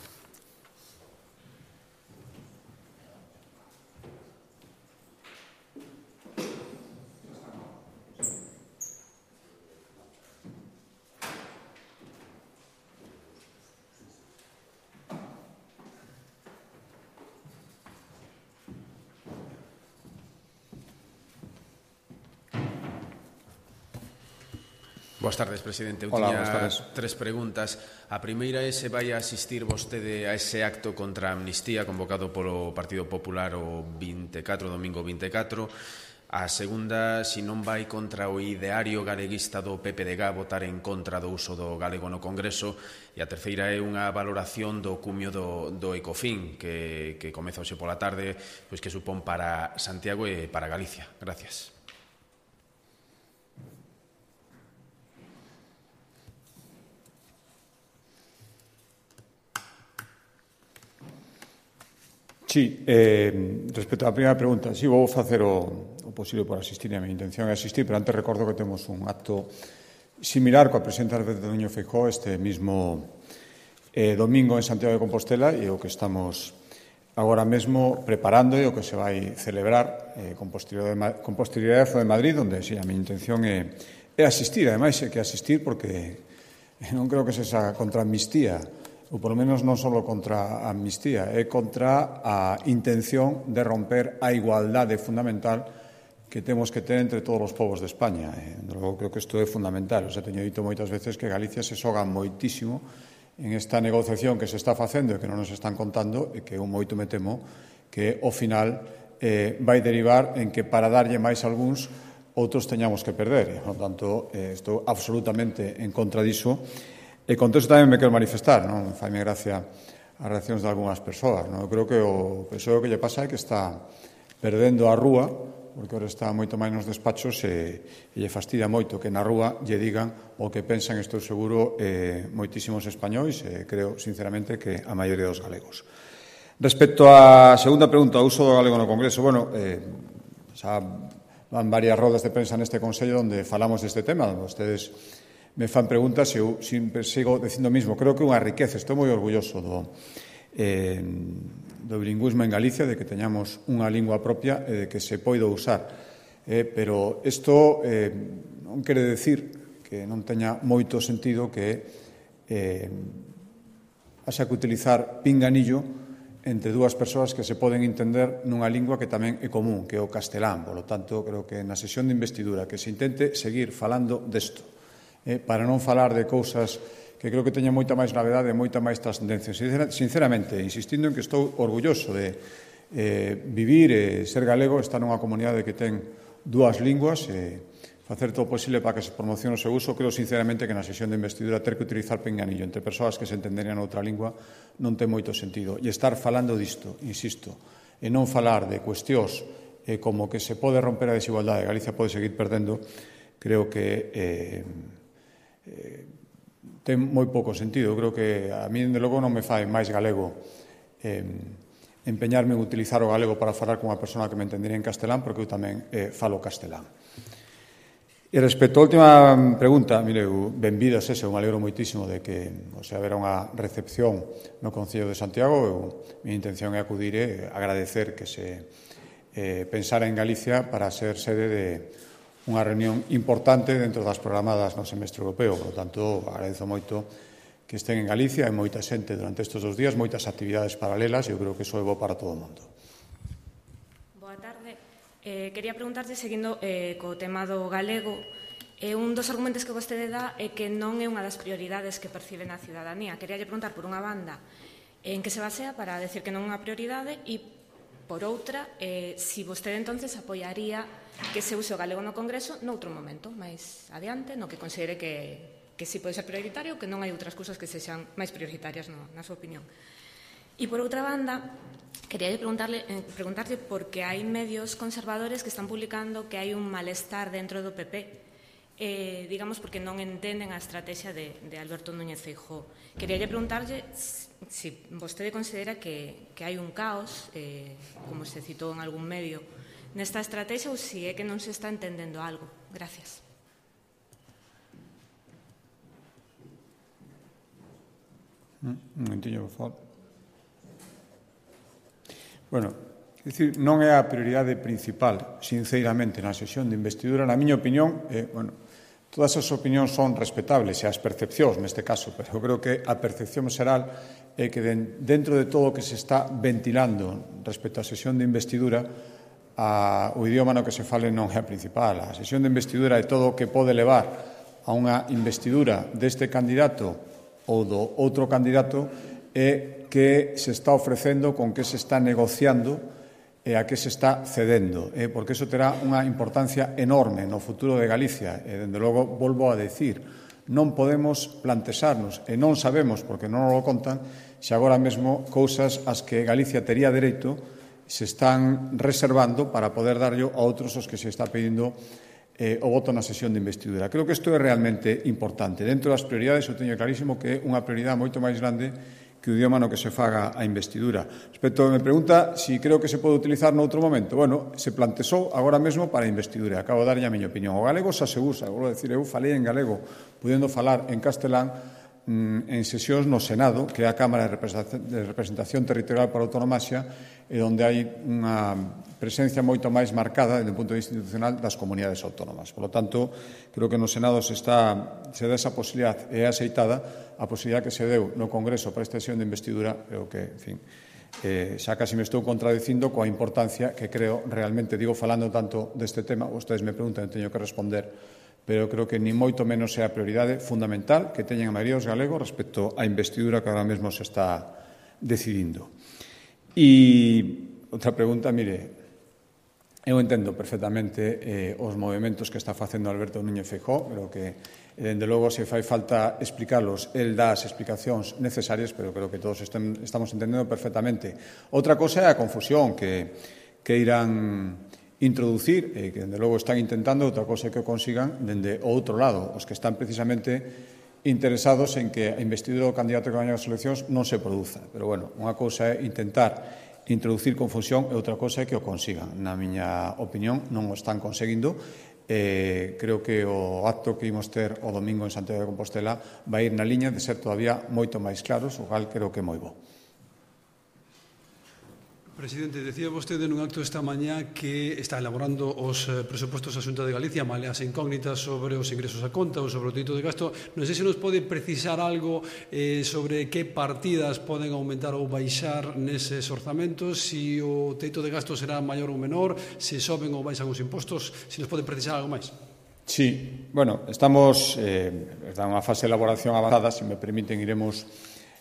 Boas tardes, presidente. Eu Hola, tiña 3 preguntas. A primeira é se vai asistir vostede a ese acto contra a amnistía convocado polo Partido Popular o 24, domingo 24. A segunda, se non vai contra o ideario galeguista do PPDG votar en contra do uso do galego no Congreso. E a terceira é unha valoración do cumio do Ecofin que comeza hoxe pola tarde, pois que supón para Santiago e para Galicia. Gracias. Sí, respecto á primeira pregunta, sí, vou facer o posible por asistir, e a miña intención é asistir, pero antes recordo que temos un acto similar coa presidenta de Núñez Feijóo este mismo domingo en Santiago de Compostela, e o que estamos agora mesmo preparando e o que se vai celebrar con posterioridade foi en Madrid, onde, sí, a miña intención é asistir, ademais é que asistir porque non creo que sexa contra a amnistía, ou polo menos non só contra a amnistía, é contra a intención de romper a igualdade fundamental que temos que ter entre todos os povos de España. Logo, creo que isto é fundamental. Xa teño dito moitas veces que Galicia se xoga moitísimo en esta negociación que se está facendo e que non nos están contando e que eu moito me temo que ao final vai derivar en que para darlle máis a algúns outros teñamos que perder. Por tanto, estou absolutamente en contra diso. E con isto tamén me quero manifestar, non? Faime gracia as reaccións de algunhas persoas, non? Eu creo que o PSOE que lle pasa é que está perdendo a rúa, porque ahora está moito máis nos despachos e lle fastidia moito que na rúa lle digan o que pensan, estou seguro, moitísimos españois e creo, sinceramente, que a maioría dos galegos. Respecto á segunda pregunta, o uso do galego no Congreso, bueno, xa van varias rodas de prensa neste Consello onde falamos deste tema, onde vostedes me fan preguntas e eu sempre sigo dicindo o mismo. Creo que é unha riqueza, estou moi orgulloso do bilingüismo en Galicia, de que teñamos unha lingua propia e de que se poida usar. Pero isto non quere decir que non teña moito sentido que haxa que utilizar pinganillo entre dúas persoas que se poden entender nunha lingua que tamén é común, que é o castelán. Por lo tanto, creo que na sesión de investidura que se intente seguir falando desto, para non falar de cousas que creo que teñen moita máis gravedade e moita máis trascendencia. Sinceramente, insistindo en que estou orgulloso de vivir e ser galego, estar nunha comunidade que ten dúas linguas, facer todo o posible para que se promocione o seu uso. Creo sinceramente que na sesión de investidura ter que utilizar pinganillo entre persoas que se entenderían noutra lingua non ten moito sentido. E estar falando disto, insisto, e non falar de cuestións como que se pode romper a desigualdade, Galicia pode seguir perdendo, creo que ten moi pouco sentido. Creo que a mí, de logo, non me fai máis galego empeñarme en utilizar o galego para falar con unha persona que me entendería en castelán, porque eu tamén falo castelán. E respecto á última pregunta, mire, benvida sese, eu me alegro moitísimo de que haberá unha recepción no Concello de Santiago. A minha intención é acudir e agradecer que se pensara en Galicia para ser sede de unha reunión importante dentro das programadas no semestre europeo. Por lo tanto, agradezo moito que estén en Galicia, hai moita xente durante estes 2 días, moitas actividades paralelas, e eu creo que iso é bo para todo o mundo. Quería preguntarlle, seguindo co tema do galego, un dos argumentos que vostede dá é que non é unha das prioridades que percibe na ciudadanía. Quería preguntar, por unha banda, en que se basea para decir que non é unha prioridade, e, por outra, si vostede entonces apoiaría que se use o galego no Congreso noutro momento, máis adiante, no que considere que si pode ser prioritario, que non hai outras cousas que sexan máis prioritarias, na súa opinión. E, por outra banda, quería preguntarlle porque hai medios conservadores que están publicando que hai un malestar dentro do PP, digamos, porque non entenden a estrategia de Alberto Núñez Feijóo. Quería preguntarlle se vostede considera que hai un caos, como se citou en algún medio, nesta estrategia, ou se é que non se está entendendo algo. Gracias. Un momentinho, por favor. Bueno, é dicir, non é a prioridade principal, sinceramente, na sesión de investidura. Na miña opinión, todas as opinións son respetables, e as percepcións neste caso, pero eu creo que a percepción xeral é que dentro de todo o que se está ventilando respecto á sesión de investidura, o idioma no que se fale non é a principal. A sesión de investidura é todo o que pode levar a unha investidura deste candidato ou do outro candidato, é que se está ofrecendo, con que se está negociando e a que se está cedendo, porque iso terá unha importancia enorme no futuro de Galicia. E, dende logo, volvo a decir, non podemos plantexarnos, e non sabemos, porque non nos lo contan, se agora mesmo cousas as que Galicia tería dereito se están reservando para poder darllo a outros os que se está pedindo o voto na sesión de investidura. Creo que isto é realmente importante. Dentro das prioridades, eu teño clarísimo que é unha prioridade moito máis grande que o idioma no que se faga a investidura. Respecto, me pregunta si creo que se pode utilizar noutro momento. Bueno, se plantexou agora mesmo para a investidura. Acabo de darlle a miña opinión. O galego xa se usa. Vou decir, eu falei en galego, podendo falar en castelán en sesións no Senado, que é a Cámara de Representación Territorial para a Autonomaxia, e onde hai unha presencia moito máis marcada, desde o punto de vista institucional, das comunidades autónomas. Por lo tanto, creo que no Senado se dá esa posibilidad, e é aceitada a posibilidad que se deu no Congreso para esta sesión de investidura, creo que, en fin, xa casi me estou contradicindo coa importancia que creo realmente, digo, falando tanto deste tema, vostedes me preguntan, teño que responder, pero creo que ni moito menos é a prioridade fundamental que teñen a maioría dos galegos respecto á investidura que agora mesmo se está decidindo. E outra pregunta, mire, eu entendo perfectamente os movimentos que está facendo Alberto Núñez Feijóo, creo que, dende logo, se fai falta explicarlos, el dá as explicacións necesarias, pero creo que todos estamos entendendo perfectamente. Outra cosa é a confusión que irán introducir, que, dende logo, están intentando, outra cosa é que o consigan dende o outro lado, os que están precisamente interesados en que a investidura do candidato que gaña as eleccións non se produza. Pero, bueno, unha cousa é intentar introducir confusión e outra cousa é que o consigan. Na miña opinión, non o están conseguindo. Creo que o acto que imos ter o domingo en Santiago de Compostela vai ir na liña de ser todavía moito máis claros, o cal creo que é moi bo. Presidente, decía vostede nun acto esta mañá que está elaborando os presupostos da Xunta de Galicia, maleas incógnitas sobre os ingresos a conta ou sobre o teito de gasto. Non sei se nos pode precisar algo sobre que partidas poden aumentar ou baixar neses orzamentos, se o teito de gasto será maior ou menor, se soben ou baixan os impostos, se nos pode precisar algo máis. Sí, bueno, estamos en unha fase de elaboración avanzada, se me permiten, iremos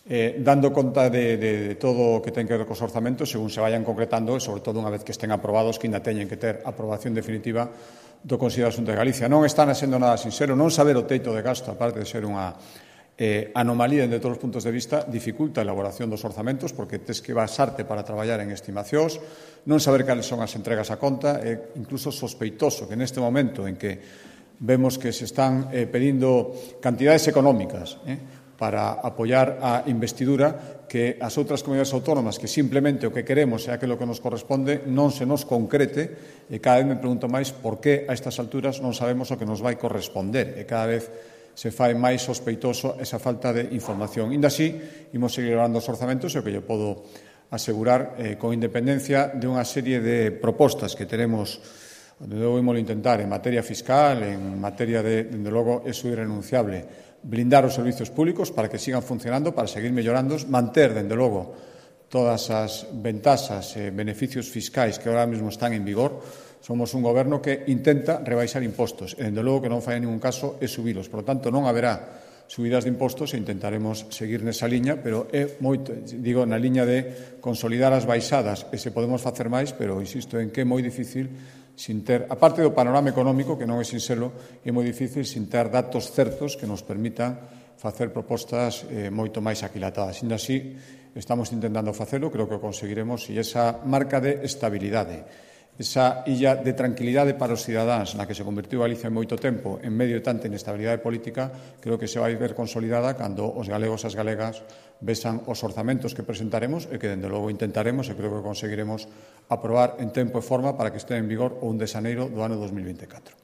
dando conta de todo o que ten que ver cos orzamentos según se vayan concretando e, sobre todo, unha vez que estén aprobados, que ainda teñen que ter aprobación definitiva do Consello da Xunta de Galicia. Non están sendo nada sincero, non saber o teito de gasto, aparte de ser unha anomalía de todos os puntos de vista, dificulta a elaboración dos orzamentos porque tes que basarte para traballar en estimacións, non saber cales son as entregas a conta, é incluso sospeitoso que neste momento en que vemos que se están pedindo cantidades económicas para apoiar a investidura, que as outras comunidades autónomas que simplemente o que queremos é aquilo que nos corresponde non se nos concrete, e cada vez me pregunto máis por que a estas alturas non sabemos o que nos vai corresponder, e cada vez se fai máis sospeitoso esa falta de información. Inda así, imos seguir elaborando os orzamentos e o que lle podo asegurar con independencia de unha serie de propostas que teremos, onde logo imos intentar en materia fiscal, en materia de, dende logo, eso irrenunciable, blindar os servizos públicos para que sigan funcionando, para seguir mellorando, manter, dende logo, todas as ventaxas e beneficios fiscais que ahora mesmo están en vigor. Somos un goberno que intenta rebaixar impostos e, dende logo, que non fai en ningún caso é subilos. Por lo tanto, non haberá subidas de impostos e intentaremos seguir nesa liña, pero é moito, digo, na liña de consolidar as baixadas e se podemos facer máis, pero insisto en que é moi difícil sin ter, aparte do panorama económico, que non é sinxelo, é moi difícil sin ter datos certos que nos permitan facer propostas moito máis aquilatadas. Ainda así, estamos intentando facelo, creo que o conseguiremos, e esa marca de estabilidade, esa illa de tranquilidade para os cidadáns na que se convertiu Galicia en moito tempo en medio de tanta inestabilidade política, creo que se vai ver consolidada cando os galegos e as galegas vexan os orzamentos que presentaremos e que, dende logo, intentaremos e creo que conseguiremos aprobar en tempo e forma para que este en vigor o 1 de xaneiro do ano 2024.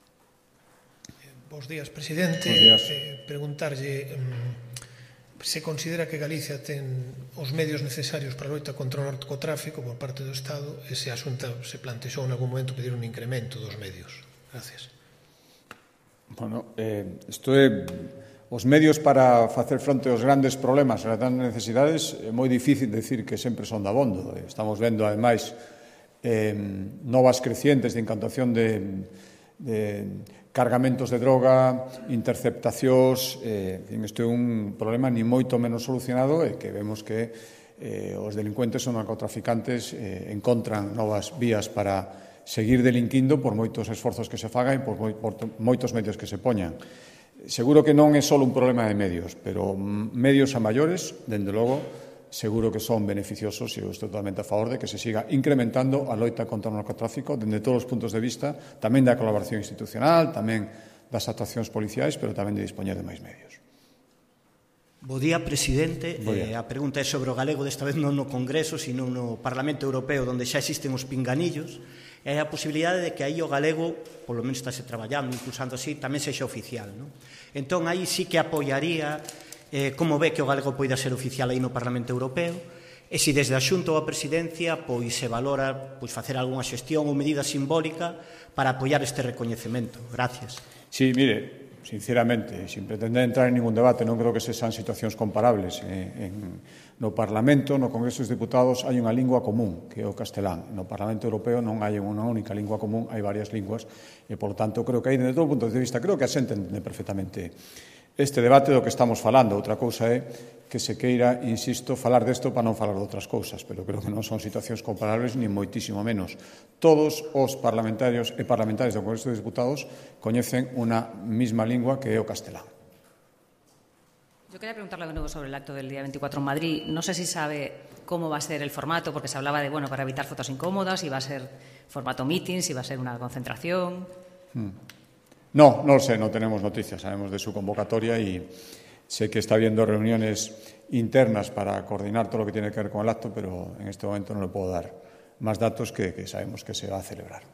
Bos días, presidente. Bos días. Preguntarlle se considera que Galicia ten os medios necesarios para a loita contra o narcotráfico por parte do Estado e se a Xunta se plantexou en algún momento pedir un incremento dos medios. Gracias. Bueno, isto é os medios para facer fronte aos grandes problemas e as grandes necesidades. É moi difícil decir que sempre son dabondo. Estamos vendo, ademais, novas crecientes de incantación de cargamentos de droga, interceptacións, isto é un problema ni moito menos solucionado e que vemos que os delincuentes ou narcotraficantes encontran novas vías para seguir delinquindo por moitos esforzos que se fagan e por moitos medios que se poñan. Seguro que non é só un problema de medios, pero medios a maiores, dende logo, seguro que son beneficiosos e eu estou totalmente a favor de que se siga incrementando a loita contra o narcotráfico dende todos os puntos de vista, tamén da colaboración institucional, tamén das actuacións policiais, pero tamén de dispoñer de máis medios. Bo día, presidente. A pregunta é sobre o galego, desta vez non no Congreso, sino no Parlamento Europeo, onde xa existen os pinganillos, e a posibilidade de que aí o galego, polo menos estáse traballando, impulsando así, tamén sexa oficial, non? Entón, aí sí que apoiaría como ve que o galego poida ser oficial aí no Parlamento Europeo e se desde a Xunta ou a Presidencia se valora facer algunha xestión ou medida simbólica para apoiar este recoñecemento. Gracias. Sí, mire, sinceramente, sin pretender entrar en ningún debate, non creo que se sean situacións comparables. No Parlamento, no Congreso dos Diputados, hai unha lingua común, que é o castelán. No Parlamento Europeo non hai unha única lingua común, hai varias linguas, e, por tanto, creo que aí, desde todo punto de vista, creo que a xente entende perfectamente este debate do que estamos falando. Outra cousa é que se queira, insisto, falar desto para non falar de outras cousas, pero creo que non son situacións comparables ni moitísimo menos. Todos os parlamentarios e parlamentarias do Congreso dos Diputados coñecen unha mesma lingua que é o castelán. Yo quería preguntarle de nuevo sobre el acto del día 24 en Madrid. No sé si sabe cómo va a ser el formato, porque se hablaba de, para evitar fotos incómodas, si va a ser formato meeting, si va a ser una concentración. No lo sé, no tenemos noticias, sabemos de su convocatoria y sé que está habiendo reuniones internas para coordinar todo lo que tiene que ver con el acto, pero en este momento no le puedo dar más datos que sabemos que se va a celebrar.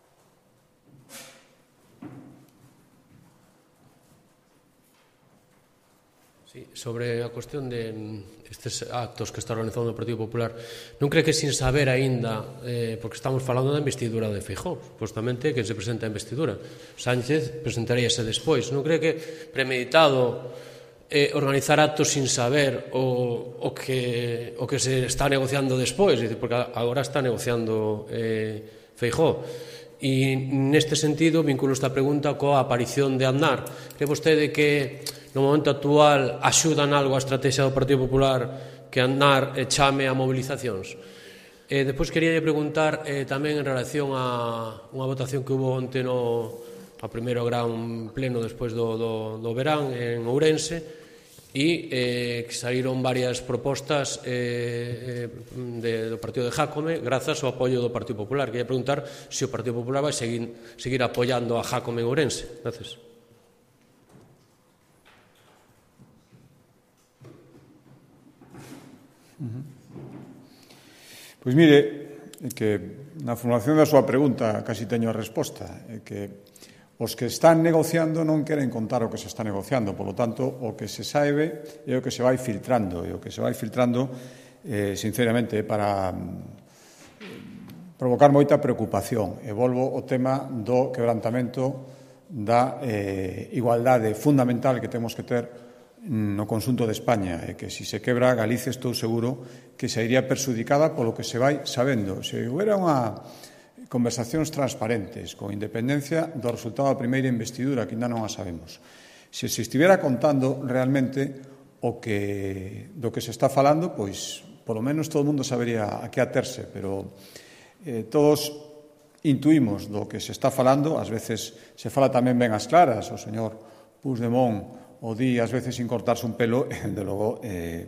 Sí, sobre a cuestión de estes actos que está organizando o Partido Popular, non cree que sin saber aínda, porque estamos falando da investidura de Feijóo, supostamente que se presenta a investidura, Sánchez presentaríase despois, non cree que premeditado organizar actos sin saber o que se está negociando despois, porque agora está negociando Feijóo. E neste sentido vinculo esta pregunta coa aparición de Aznar. Cree vostede que no momento actual axudan algo a estrategia do Partido Popular que Aznar chame a mobilizacións. Despois quería preguntar tamén en relación a unha votación que hubo onte no primeiro gran pleno despois do verán en Ourense, e que saíron varias propostas do partido de Jácome grazas ao apoio do Partido Popular. Queria preguntar se o Partido Popular vai seguir apoiando a Jácome en Ourense. Gracias. Pois mire, que na formulación da súa pregunta casi teño a resposta, que os que están negociando non queren contar o que se está negociando, polo tanto, o que se sabe é o que se vai filtrando, e o que se vai filtrando, sinceramente, para provocar moita preocupación. E volvo ao tema do quebrantamento da igualdade fundamental que temos que ter no conxunto de España, e que se quebra Galicia estou seguro que se iría perxudicada polo que se vai sabendo. Se houbera unha conversacións transparentes, con independencia do resultado da primeira investidura, que ainda non a sabemos. Se estivera contando realmente do que se está falando, pois, polo menos todo o mundo sabería a que aterse, pero todos intuímos do que se está falando, ás veces se fala tamén ben as claras, o señor Puigdemont o di ás veces sin cortarse un pelo, e, de logo,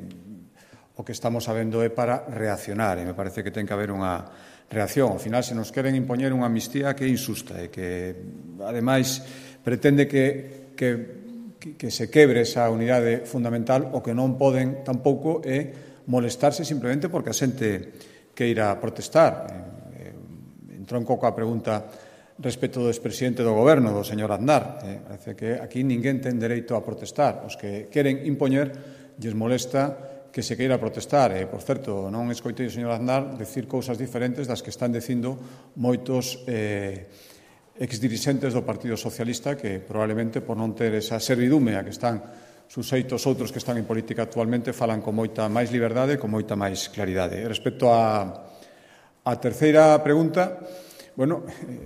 o que estamos sabendo é para reaccionar, e me parece que ten que haber unha reacción. Ao final, se nos queren impoñer unha amnistía que é injusta e que, ademais, pretende que se quebre esa unidade fundamental, o que non poden tampouco é molestarse simplemente porque a xente queira protestar. Entrou un pouco a pregunta respecto do expresidente do goberno, do señor Aznar. Parece que aquí ninguén ten dereito a protestar. Os que queren impoñer lles molesta que se queira protestar. Por certo, non escoitei o señor Aznar decir cousas diferentes das que están dicindo moitos exdirixentes do Partido Socialista, que probablemente por non ter esa servidume a que están suseitos outros que están en política actualmente falan con moita máis liberdade e con moita máis claridade. Respecto á terceira pregunta, bueno,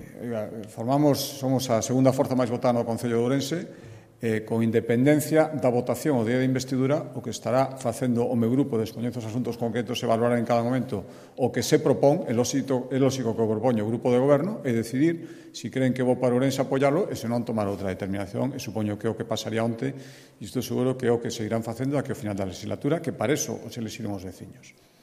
somos a segunda forza máis votada no Concello de Ourense, con independencia da votación o día de investidura, o que estará facendo o meu grupo, descoñezo os asuntos concretos e valorar en cada momento o que se propón, é lóxico que o propoño o grupo de goberno, e decidir se creen que vou para Ourense apoialo e se non tomar outra determinación, e supoño que é o que pasaría onte, e estou seguro que é o que seguirán facendo aquí ao final da legislatura, que para eso os elixiron os veciños.